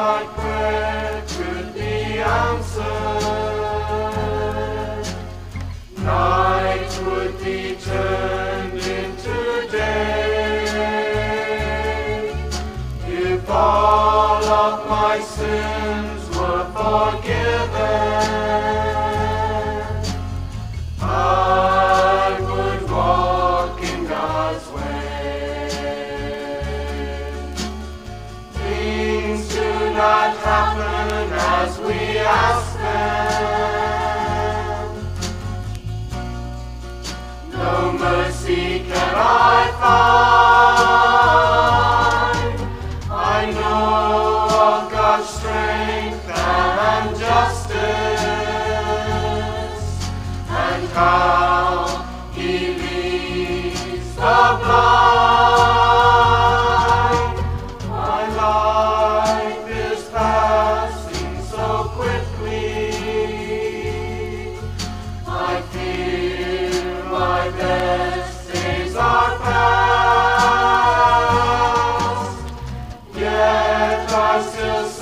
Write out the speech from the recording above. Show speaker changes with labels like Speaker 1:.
Speaker 1: my prayer could be answered. Night would be turned into day. If all of my sins were forgiven, I would walk in God's way. Things do not happen as we ask them. No mercy can I find. I know of God's strength and justice, and how He leads the blind. My life is passing so quickly. I fear my best days are past, yet I still